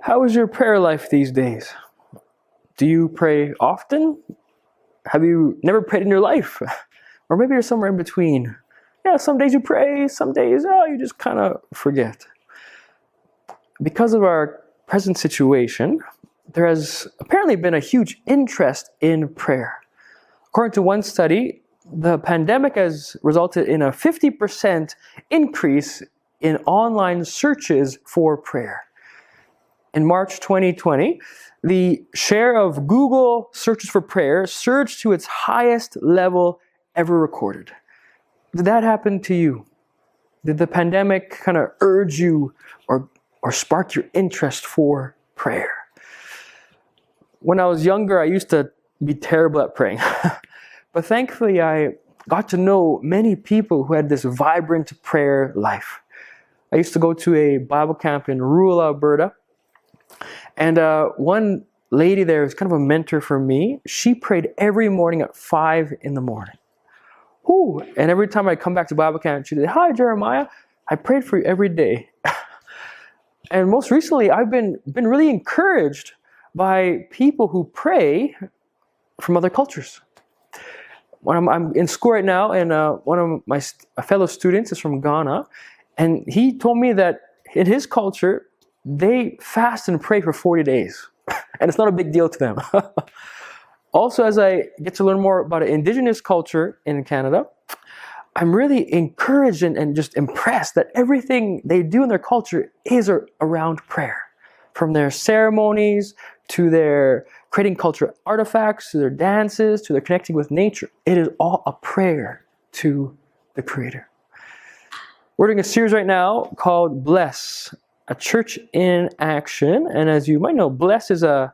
How is your prayer life these days? Do you pray often? Have you never prayed in your life? Or maybe you're somewhere in between. Yeah, some days you pray, some days you just kind of forget. Because of our present situation, there has apparently been a huge interest in prayer. According to one study, the pandemic has resulted in a 50% increase in online searches for prayer. In March 2020, the share of Google searches for prayer surged to its highest level ever recorded. Did that happen to you? Did the pandemic kind of urge you or spark your interest for prayer? When I was younger, I used to be terrible at praying. But thankfully, I got to know many people who had this vibrant prayer life. I used to go to a Bible camp in rural Alberta. And one lady there was kind of a mentor for me. She prayed every morning at 5 in the morning. Whew. And every time I come back to Bible camp, she'd say, "Hi, Jeremiah. I prayed for you every day." And most recently, I've been really encouraged by people who pray from other cultures. When I'm in school right now, and one of my fellow students is from Ghana, and he told me that in his culture, they fast and pray for 40 days. And it's not a big deal to them. Also, as I get to learn more about indigenous culture in Canada, I'm really encouraged and just impressed that everything they do in their culture is around prayer. From their ceremonies, to their creating cultural artifacts, to their dances, to their connecting with nature. It is all a prayer to the Creator. We're doing a series right now called Bless, a Church in Action. And as you might know, Bless is an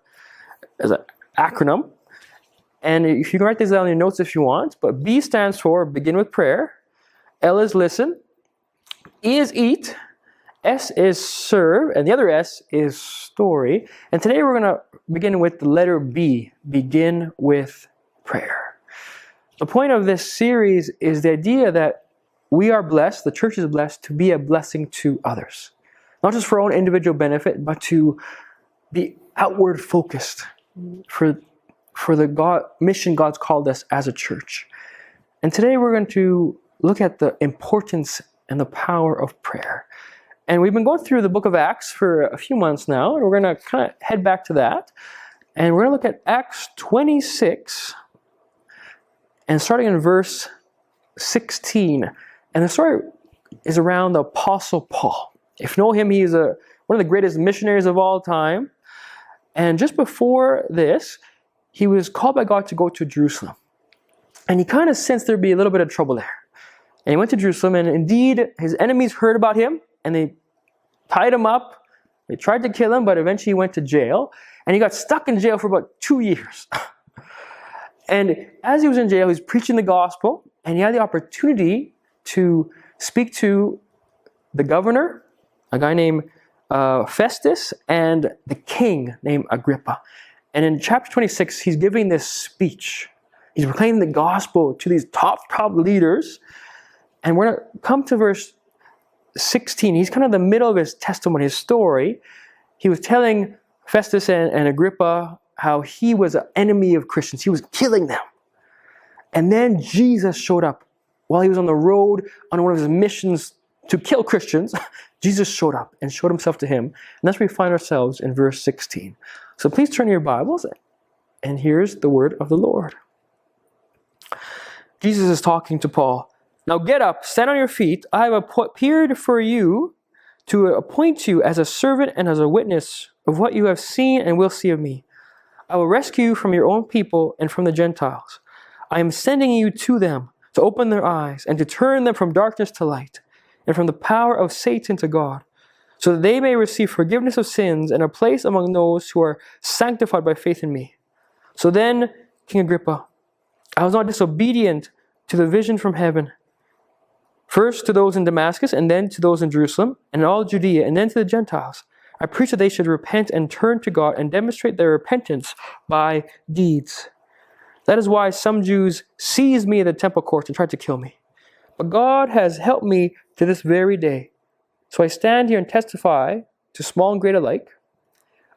acronym. And if you can write this down in your notes if you want, but B stands for begin with prayer. L is listen. E is eat. S is serve. And the other S is story. And today we're going to begin with the letter B, begin with prayer. The point of this series is the idea that we are blessed, the church is blessed to be a blessing to others. Not just for our own individual benefit, but to be outward focused for the mission God's called us as a church. And today we're going to look at the importance and the power of prayer. And we've been going through the book of Acts for a few months now, and we're going to kind of head back to that. And we're going to look at Acts 26, and starting in verse 16. And the story is around the Apostle Paul. If you know him, he is one of the greatest missionaries of all time. And just before this, he was called by God to go to Jerusalem. And he kind of sensed there'd be a little bit of trouble there. And he went to Jerusalem, and indeed, his enemies heard about him, and they tied him up. They tried to kill him, but eventually he went to jail. And he got stuck in jail for about 2 years. And as he was in jail, he was preaching the gospel, and he had the opportunity to speak to the governor, a guy named Festus, and the king named Agrippa. And in chapter 26, he's giving this speech. He's proclaiming the gospel to these top leaders. And we're going to come to verse 16. He's kind of in the middle of his testimony, his story. He was telling Festus and Agrippa how he was an enemy of Christians. He was killing them. And then Jesus showed up while he was on the road on one of his missions to kill Christians. Jesus showed up and showed himself to him. And that's where we find ourselves in verse 16. So please turn your Bibles, and here's the word of the Lord. Jesus is talking to Paul. "Now get up, stand on your feet. I have appeared for you to appoint you as a servant and as a witness of what you have seen and will see of me. I will rescue you from your own people and from the Gentiles. I am sending you to them to open their eyes and to turn them from darkness to light and from the power of Satan to God, so that they may receive forgiveness of sins and a place among those who are sanctified by faith in me. So then, King Agrippa, I was not disobedient to the vision from heaven. First to those in Damascus, and then to those in Jerusalem, and all Judea, and then to the Gentiles. I preached that they should repent and turn to God and demonstrate their repentance by deeds. That is why some Jews seized me in the temple courts and tried to kill me. But God has helped me to this very day. So I stand here and testify to small and great alike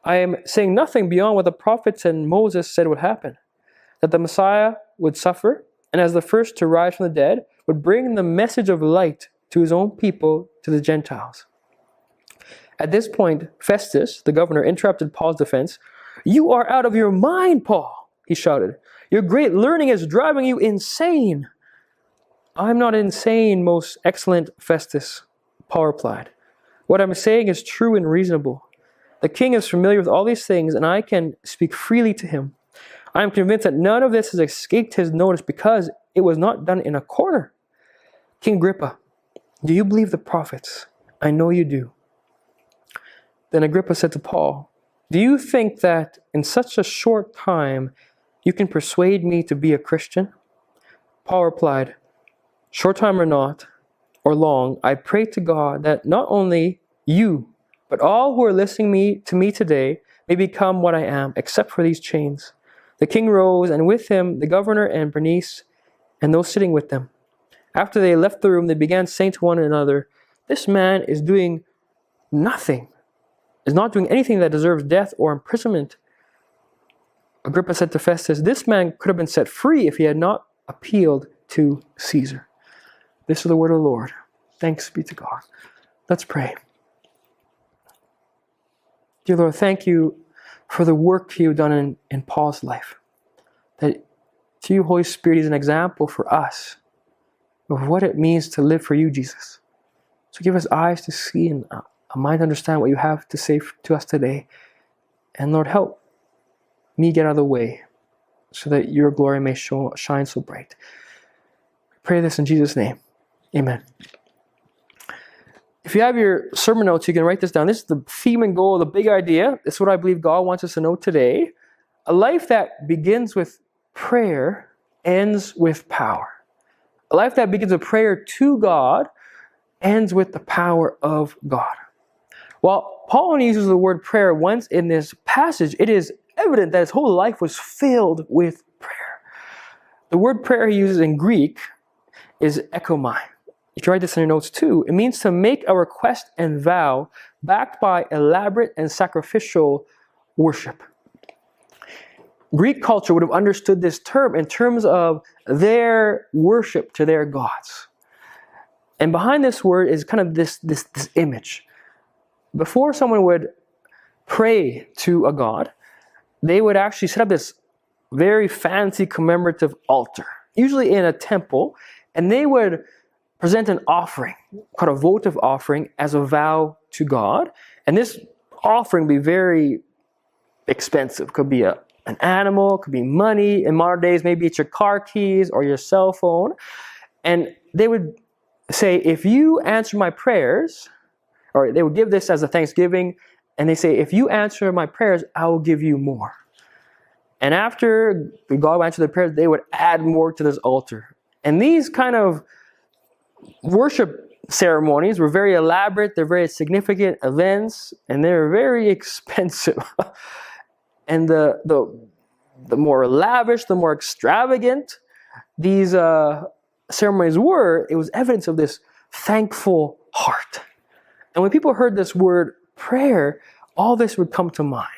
I am saying nothing beyond what the prophets and Moses said would happen, that the Messiah would suffer, and as the first to rise from the dead, would bring the message of light to his own people, to the Gentiles. At this point, Festus, the governor, interrupted Paul's defense. "You are out of your mind, Paul," he shouted. "Your great learning is driving you insane." "I'm not insane, most excellent Festus," Paul replied. "What I'm saying is true and reasonable. The king is familiar with all these things, and I can speak freely to him. I am convinced that none of this has escaped his notice because it was not done in a corner. King Agrippa, do you believe the prophets? I know you do." Then Agrippa said to Paul, "Do you think that in such a short time you can persuade me to be a Christian?" Paul replied, "Short time or not, or long, I pray to God that not only you, but all who are listening to me today may become what I am, except for these chains." The king rose, and with him the governor and Bernice and those sitting with them. After they left the room, they began saying to one another, "This man is doing nothing, is not doing anything that deserves death or imprisonment." Agrippa said to Festus, "This man could have been set free if he had not appealed to Caesar." This is the word of the Lord. Thanks be to God. Let's pray. Dear Lord, thank you for the work you've done in Paul's life. That to you, Holy Spirit, is an example for us of what it means to live for you, Jesus. So give us eyes to see and a mind to understand what you have to say to us today. And Lord, help me get out of the way so that your glory may shine so bright. I pray this in Jesus' name. Amen. If you have your sermon notes, you can write this down. This is the theme and goal, the big idea. This is what I believe God wants us to know today. A life that begins with prayer ends with power. A life that begins with prayer to God ends with the power of God. While Paul only uses the word prayer once in this passage, it is evident that his whole life was filled with prayer. The word prayer he uses in Greek is ekomai. You can write this in your notes too. It means to make a request and vow backed by elaborate and sacrificial worship. Greek culture would have understood this term in terms of their worship to their gods. And behind this word is kind of this image. Before someone would pray to a god, they would actually set up this very fancy commemorative altar, usually in a temple, and they would present an offering, called a votive offering, as a vow to God. And this offering would be very expensive. Could be an animal, could be money. In modern days, maybe it's your car keys or your cell phone. And they would say, if you answer my prayers, or they would give this as a thanksgiving, and they say, if you answer my prayers, I will give you more. And after God would answer their prayers, they would add more to this altar. And these kind of worship ceremonies were very elaborate, they're very significant events, and they're very expensive. And the more lavish, the more extravagant these ceremonies were, it was evidence of this thankful heart. And when people heard this word prayer, all this would come to mind.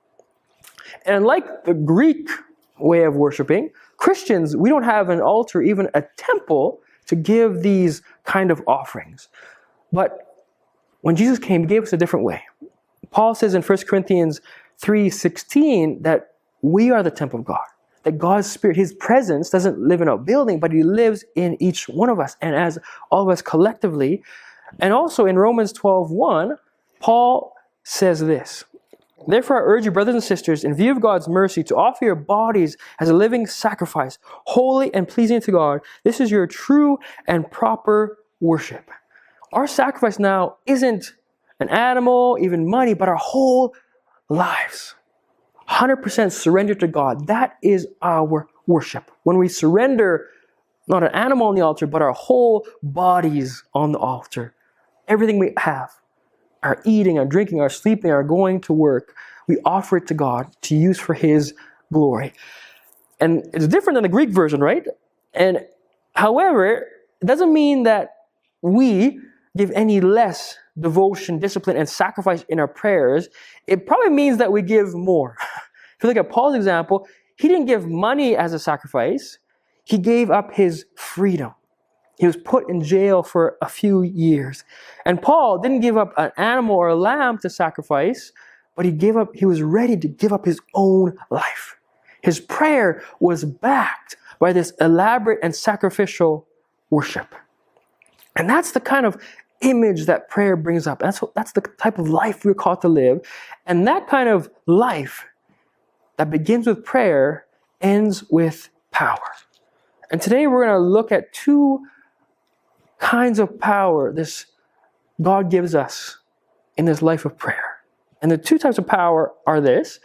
And like the Greek way of worshiping, Christians, we don't have an altar, even a temple, to give these kind of offerings. But when Jesus came, he gave us a different way. Paul says in 1 Corinthians 3:16 that we are the temple of God. That God's Spirit, His presence, doesn't live in a building, but He lives in each one of us and as all of us collectively. And also in Romans 12:1, Paul says this, "Therefore I urge you, brothers and sisters, in view of God's mercy, to offer your bodies as a living sacrifice, holy and pleasing to God. This is your true and proper worship." Our sacrifice now isn't an animal, even money, but our whole lives. 100% surrendered to God. That is our worship. When we surrender not an animal on the altar, but our whole bodies on the altar. Everything we have, our eating, our drinking, our sleeping, our going to work, we offer it to God to use for His glory. And it's different than the Greek version, right? And however, it doesn't mean that we give any less devotion, discipline, and sacrifice in our prayers, it probably means that we give more. If you look at Paul's example, he didn't give money as a sacrifice. He gave up his freedom. He was put in jail for a few years. And Paul didn't give up an animal or a lamb to sacrifice, but he was ready to give up his own life. His prayer was backed by this elaborate and sacrificial worship. And that's the kind of image that prayer brings up. That's the type of life we're called to live. And that kind of life that begins with prayer ends with power. And today we're going to look at two kinds of power this God gives us in this life of prayer. And the two types of power are this: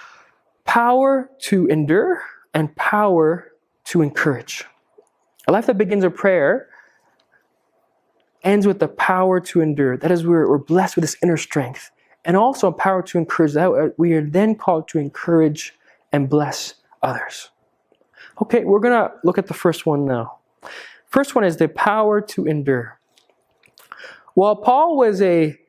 power to endure and power to encourage. A life that begins with prayer ends with the power to endure. That is, we're blessed with this inner strength. And also a power to encourage. That we are then called to encourage and bless others. Okay, we're going to look at the first one now. First one is the power to endure. While Paul was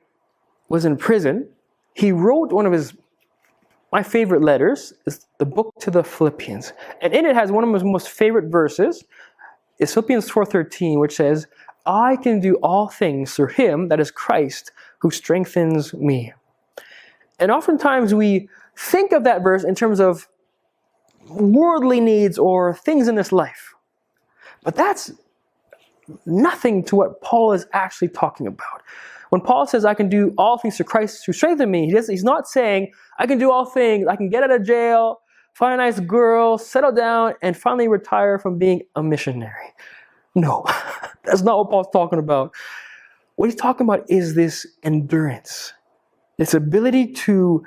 in prison, he wrote one of my favorite letters, is the book to the Philippians. And in it has one of his most favorite verses. It's Philippians 4:13, which says, "I can do all things through him, that is Christ, who strengthens me." And oftentimes we think of that verse in terms of worldly needs or things in this life. But that's nothing to what Paul is actually talking about. When Paul says, "I can do all things through Christ who strengthens me," he's not saying, "I can do all things. I can get out of jail, find a nice girl, settle down, and finally retire from being a missionary." No, that's not what Paul's talking about. What he's talking about is this endurance, this ability to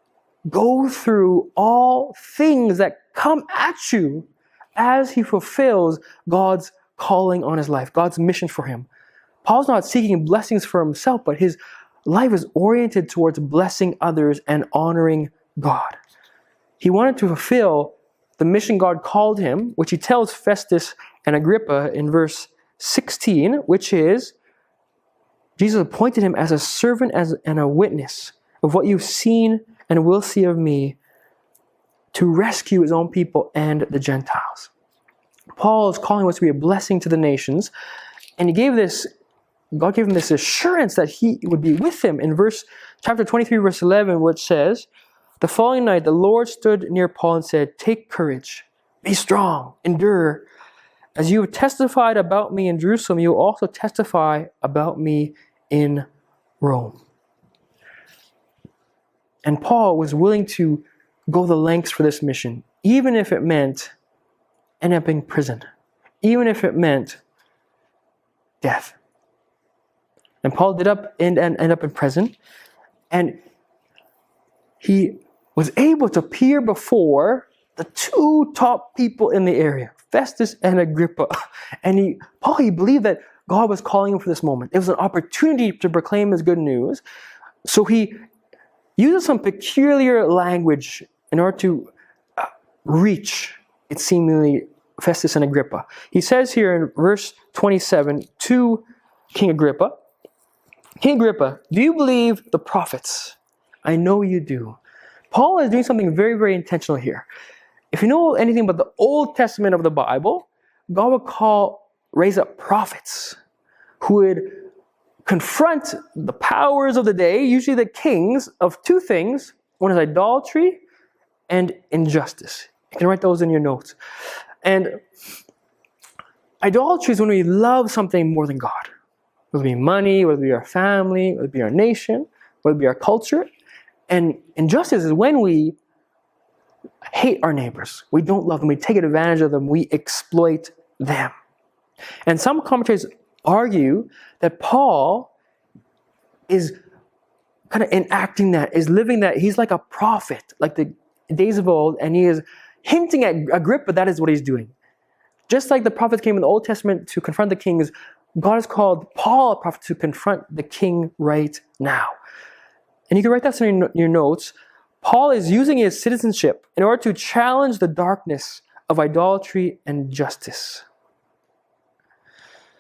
go through all things that come at you as he fulfills God's calling on his life, God's mission for him. Paul's not seeking blessings for himself, but his life is oriented towards blessing others and honoring God. He wanted to fulfill the mission God called him, which he tells Festus and Agrippa in verse 16, which is, Jesus appointed him as a servant and a witness of what you've seen and will see of me, to rescue his own people and the Gentiles. Paul is calling us to be a blessing to the nations, and God gave him this assurance that he would be with him in chapter 23, verse 11, which says, "The following night the Lord stood near Paul and said, 'Take courage, be strong, endure. As you have testified about me in Jerusalem, you will also testify about me in Rome.'" And Paul was willing to go the lengths for this mission, even if it meant ending up in prison, even if it meant death. And Paul did end up in prison, and he was able to appear before the two top people in the area, Festus and Agrippa. And Paul believed that God was calling him for this moment. It was an opportunity to proclaim his good news. So he uses some peculiar language in order to reach, it seemingly, Festus and Agrippa. He says here in verse 27 to King Agrippa, "King Agrippa, do you believe the prophets? I know you do." Paul is doing something very, very intentional here. If you know anything about the Old Testament of the Bible, God would raise up prophets who would confront the powers of the day, usually the kings, of two things. One is idolatry and injustice. You can write those in your notes. And idolatry is when we love something more than God. Whether it be money, whether it be our family, whether it be our nation, whether it be our culture. And injustice is when we hate our neighbors. We don't love them. We take advantage of them. We exploit them. And some commentators argue that Paul is kind of enacting that, is living that. He's like a prophet, like the days of old, and he is hinting at Agrippa that is what he's doing. Just like the prophets came in the Old Testament to confront the kings, God has called Paul a prophet to confront the king right now. And you can write that in your notes. Paul is using his citizenship in order to challenge the darkness of idolatry and injustice.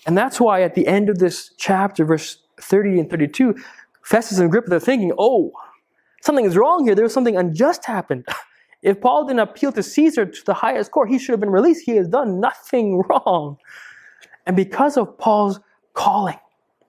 And that's why at the end of this chapter, verse 30 and 32, Festus and Agrippa, they're thinking, oh, something is wrong here. There's something unjust happened. If Paul didn't appeal to Caesar, to the highest court, he should have been released. He has done nothing wrong. And because of Paul's calling,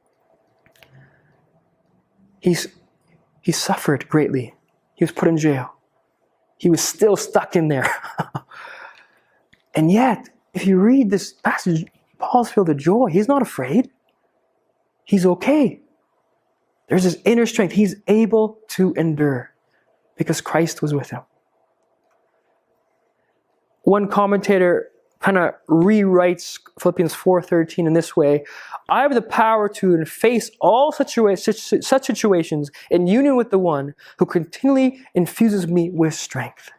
he suffered greatly. He was put in jail. He was still stuck in there. And yet, if you read this passage, Paul's filled with joy. He's not afraid. He's okay. There's this inner strength. He's able to endure because Christ was with him. One commentator kind of rewrites Philippians 4:13 in this way: I have the power to face all such situations in union with the one who continually infuses me with strength.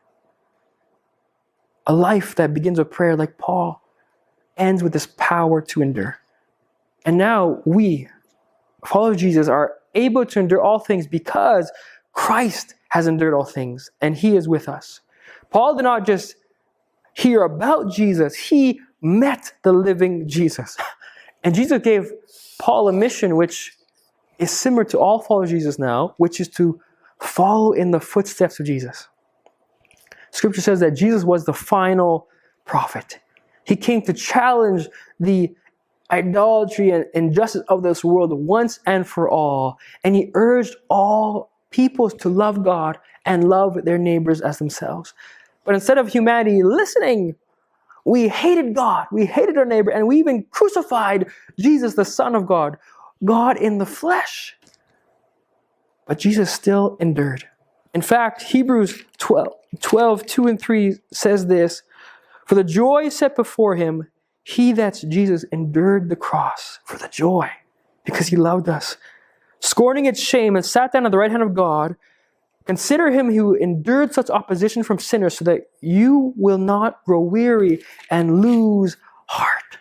A life that begins with prayer like Paul ends with this power to endure. And now we, followers of Jesus, are able to endure all things because Christ has endured all things and he is with us. Paul did not just hear about Jesus, he met the living Jesus. And Jesus gave Paul a mission which is similar to all followers of Jesus now, which is to follow in the footsteps of Jesus. Scripture says that Jesus was the final prophet. He came to challenge the idolatry and injustice of this world once and for all. And he urged all peoples to love God and love their neighbors as themselves. But instead of humanity listening, we hated God, we hated our neighbor, and we even crucified Jesus, the Son of God, God in the flesh. But Jesus still endured. In fact, Hebrews 12, 2 and 3 says this: for the joy set before him, he, that's Jesus, endured the cross for the joy, because he loved us, scorning its shame, and sat down at the right hand of God. Consider him who endured such opposition from sinners, so that you will not grow weary and lose heart.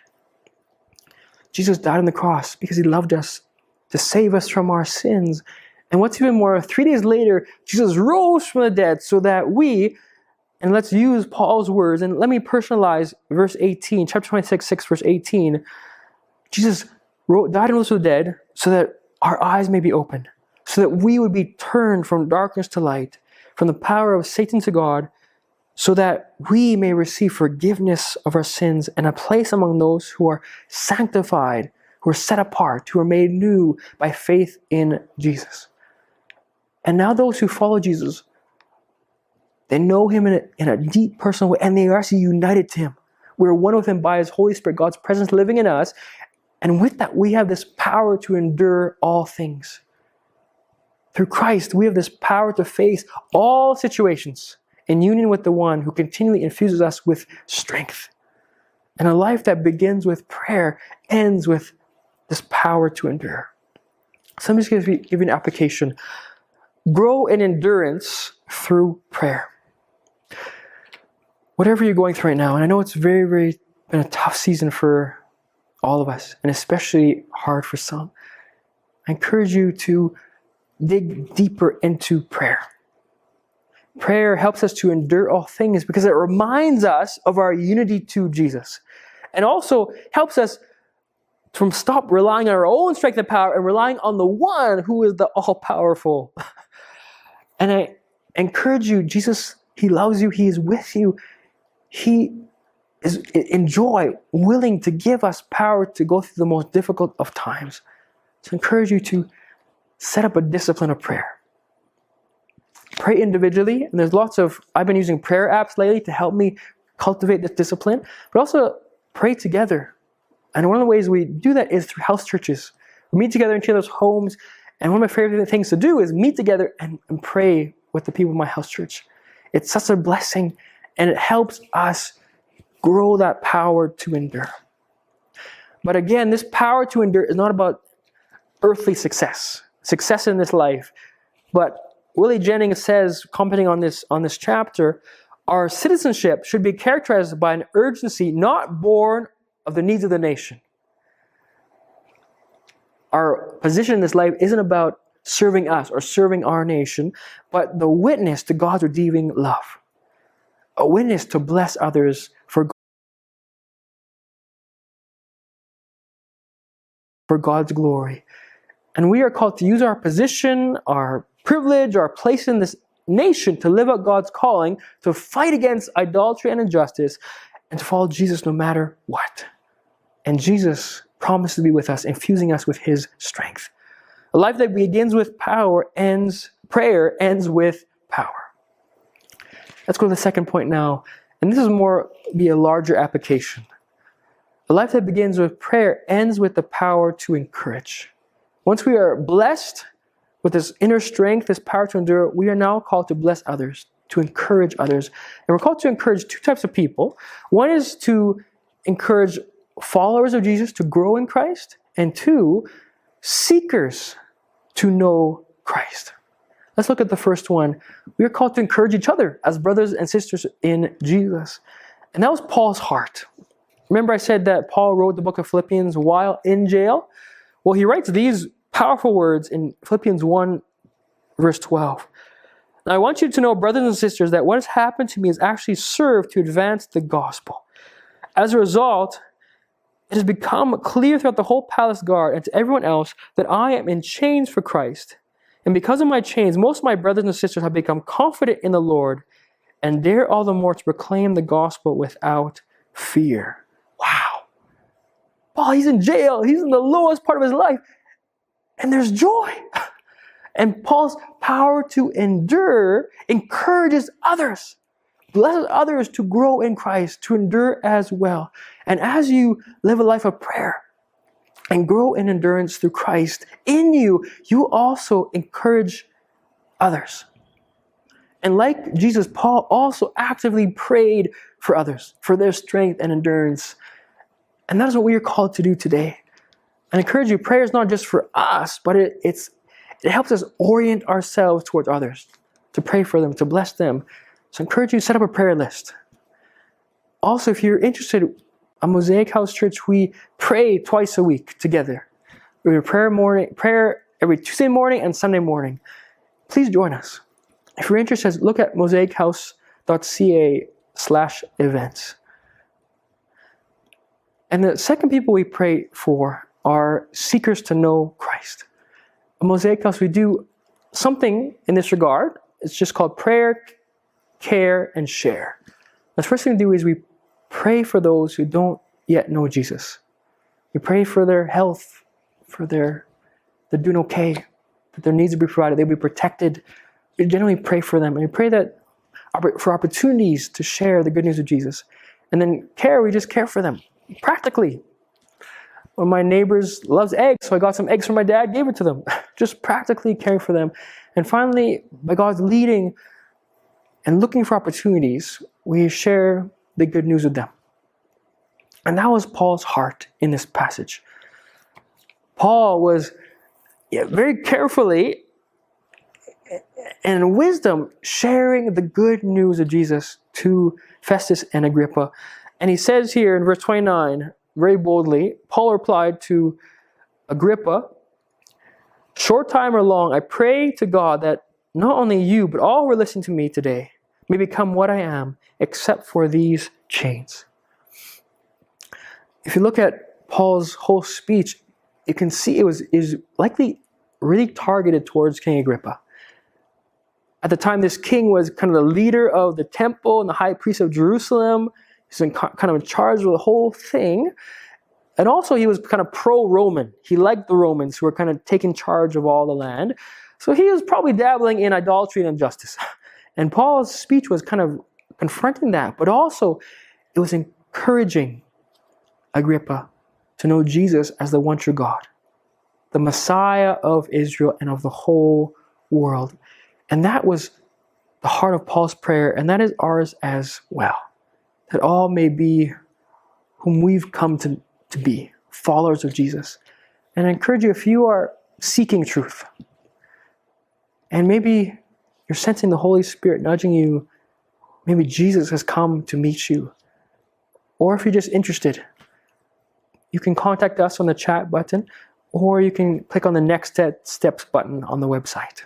Jesus died on the cross because he loved us, to save us from our sins. And what's even more, 3 days later, Jesus rose from the dead so that we, and let's use Paul's words, and let me personalize verse 18, chapter 26, verse 18. Jesus died and rose from the dead so that our eyes may be opened, so that we would be turned from darkness to light, from the power of Satan to God, so that we may receive forgiveness of our sins and a place among those who are sanctified, who are set apart, who are made new by faith in Jesus. And now those who follow Jesus, they know him in a deep personal way, and they are actually united to him. We're one with him by his Holy Spirit, God's presence living in us. And with that, we have this power to endure all things. Through Christ, we have this power to face all situations in union with the one who continually infuses us with strength. And a life that begins with prayer ends with this power to endure. So I'm just going to give you an application. Grow in endurance through prayer. Whatever you're going through right now, and I know it's very, very been a tough season for all of us, and especially hard for some, I encourage you to dig deeper into prayer. Prayer helps us to endure all things because it reminds us of our unity to Jesus, and also helps us from stop relying on our own strength and power and relying on the one who is the all-powerful. And I encourage you, Jesus, he loves you, he is with you. He is in joy, willing to give us power to go through the most difficult of times. So I encourage you to set up a discipline of prayer. Pray individually, and I've been using prayer apps lately to help me cultivate this discipline, but also pray together. And one of the ways we do that is through house churches. We meet together in each other's homes, and one of my favorite things to do is meet together and pray with the people in my house church. It's such a blessing, and it helps us grow that power to endure. But again, this power to endure is not about earthly success in this life. But Willie Jennings says, commenting on this chapter, our citizenship should be characterized by an urgency not born of the needs of the nation. Our position in this life isn't about serving us or serving our nation, but the witness to God's redeeming love. A witness to bless others for for God's glory. And we are called to use our position, our privilege, our place in this nation to live out God's calling, to fight against idolatry and injustice, and to follow Jesus no matter what. And Jesus promises to be with us, infusing us with His strength. A life that begins with prayer ends with power. Let's go to the second point now. And this is be a larger application. A life that begins with prayer ends with the power to encourage. Once we are blessed with this inner strength, this power to endure, we are now called to bless others, to encourage others. And we're called to encourage two types of people. One is to encourage followers of Jesus to grow in Christ, and two, seekers to know Christ. Let's look at the first one. We are called to encourage each other as brothers and sisters in Jesus. And that was Paul's heart. Remember I said that Paul wrote the book of Philippians while in jail? Well, he writes these powerful words in Philippians 1, verse 12. Now, I want you to know, brothers and sisters, that what has happened to me has actually served to advance the gospel. As a result, it has become clear throughout the whole palace guard and to everyone else that I am in chains for Christ. And because of my chains, most of my brothers and sisters have become confident in the Lord and dare all the more to proclaim the gospel without fear. Wow. Paul, he's in jail. He's in the lowest part of his life. And there's joy. And Paul's power to endure encourages others, blesses others to grow in Christ, to endure as well. And as you live a life of prayer and grow in endurance through Christ in you, you also encourage others. And like Jesus, Paul also actively prayed for others, for their strength and endurance. And that is what we are called to do today. I encourage you, prayer is not just for us, but it helps us orient ourselves towards others, to pray for them, to bless them. So I encourage you to set up a prayer list. Also, if you're interested, at Mosaic House Church, we pray twice a week together. We have prayer every Tuesday morning and Sunday morning. Please join us. If you're interested, look at mosaichouse.ca/events. And the second people we pray for are seekers to know Christ. At Mosaic House, we do something in this regard. It's just called prayer, care, and share. The first thing we do is we pray for those who don't yet know Jesus. We pray for their health, for they're doing okay, that their needs will be provided, they'll be protected. We generally pray for them. And we pray that for opportunities to share the good news of Jesus. And then care, we just care for them practically. One of my neighbors loves eggs, so I got some eggs from my dad, gave it to them. Just practically caring for them. And finally, by God's leading and looking for opportunities, we share the good news with them. And that was Paul's heart in this passage. Paul was very carefully and wisdom sharing the good news of Jesus to Festus and Agrippa. And he says here in verse 29, very boldly, Paul replied to Agrippa, "Short time or long, I pray to God that not only you, but all who are listening to me today may become what I am, except for these chains." If you look at Paul's whole speech, you can see it was likely really targeted towards King Agrippa. At the time, this king was kind of the leader of the temple and the high priest of Jerusalem. He's kind of in charge of the whole thing. And also he was kind of pro-Roman. He liked the Romans who were kind of taking charge of all the land. So he was probably dabbling in idolatry and injustice. And Paul's speech was kind of confronting that. But also it was encouraging Agrippa to know Jesus as the one true God, the Messiah of Israel and of the whole world. And that was the heart of Paul's prayer, and that is ours as well. That all may be whom we've come to be, followers of Jesus. And I encourage you, if you are seeking truth, and maybe you're sensing the Holy Spirit nudging you, maybe Jesus has come to meet you, or if you're just interested, you can contact us on the chat button, or you can click on the Next Steps button on the website.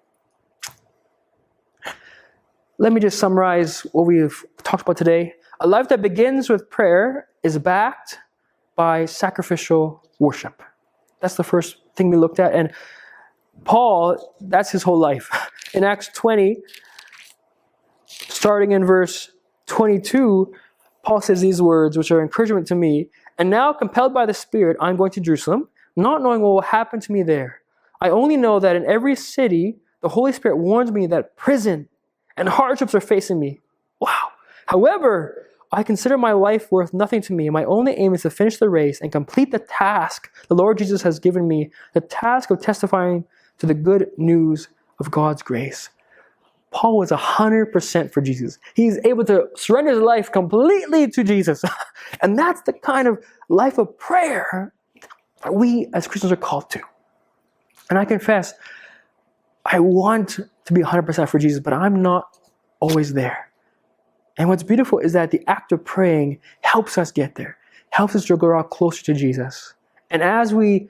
Let me just summarize what we've talked about today. A life that begins with prayer is backed by sacrificial worship. That's the first thing we looked at. And Paul, that's his whole life. In Acts 20, starting in verse 22, Paul says these words, which are encouragement to me. And now, compelled by the Spirit, I'm going to Jerusalem, not knowing what will happen to me there. I only know that in every city, the Holy Spirit warns me that prison and hardships are facing me. Wow. However, I consider my life worth nothing to me. My only aim is to finish the race and complete the task the Lord Jesus has given me, the task of testifying to the good news of God's grace. Paul was 100% for Jesus. He's able to surrender his life completely to Jesus. And that's the kind of life of prayer that we as Christians are called to. And I confess, I want to be 100% for Jesus, but I'm not always there. And what's beautiful is that the act of praying helps us get there, helps us to grow closer to Jesus. And as we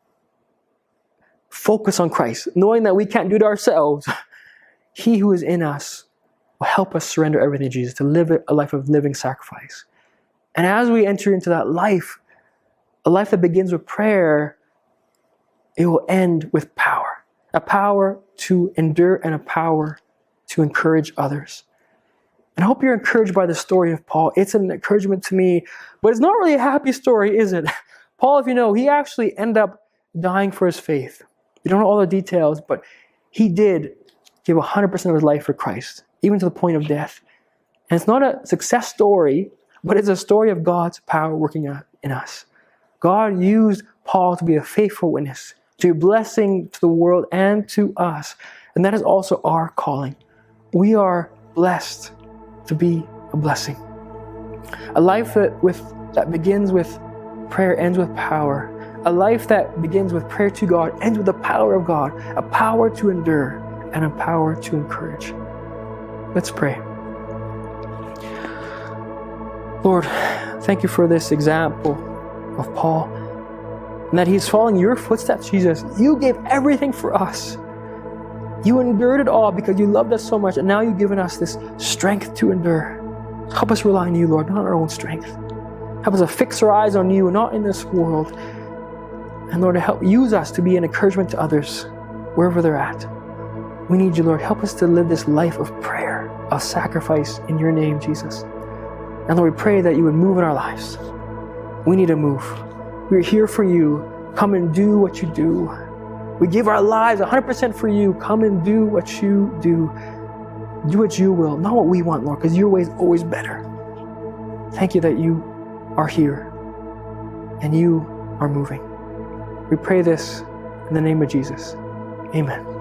focus on Christ, knowing that we can't do it ourselves, He who is in us will help us surrender everything to Jesus, to live a life of living sacrifice. And as we enter into that life, a life that begins with prayer, it will end with power. A power to endure and a power to encourage others. And I hope you're encouraged by the story of Paul. It's an encouragement to me, but it's not really a happy story, is it? Paul, if you know, he actually ended up dying for his faith. You don't know all the details, but he did give 100% of his life for Christ, even to the point of death. And it's not a success story, but it's a story of God's power working in us. God used Paul to be a faithful witness, to be a blessing to the world and to us. And that is also our calling. We are blessed to be a blessing. A life that begins with prayer ends with power. A life that begins with prayer to God ends with the power of God, a power to endure and a power to encourage. Let's pray. Lord, thank you for this example of Paul, and that he's following your footsteps, Jesus. You gave everything for us. You endured it all because you loved us so much, and now you've given us this strength to endure. Help us rely on you, Lord, not on our own strength. Help us to fix our eyes on you, not in this world. And Lord, to use us to be an encouragement to others, wherever they're at. We need you, Lord. Help us to live this life of prayer, of sacrifice in your name, Jesus. And Lord, we pray that you would move in our lives. We need to move. We're here for you. Come and do what you do. We give our lives 100% for you. Come and do what you do. Do what you will, not what we want, Lord, because your way is always better. Thank you that you are here and you are moving. We pray this in the name of Jesus. Amen.